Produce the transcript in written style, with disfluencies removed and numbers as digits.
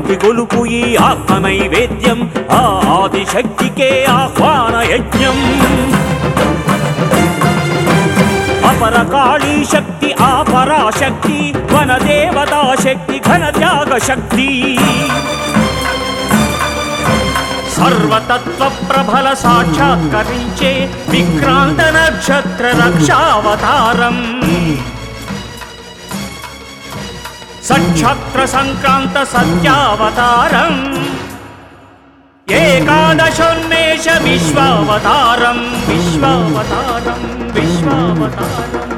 శక్తి గొలుపు ఈ ఆత్మ నైవేద్యం ఆ ఆదిశక్తికే ఆహ్వాన యజ్ఞం అపరకాళీ శక్తి ఆ పరాశక్తి వనదేవతా శక్తి ఘన త్యాగ శక్తి సర్వతత్వ ప్రభల సాక్షాత్కరించే విక్రాంత నక్షత్ర రక్షావతారం సక్షత్ర సంక్రాంత సత్యావతారం ఏకాదశోన్మేష విశ్వావతారం విశ్వావతారం విశ్వావతారం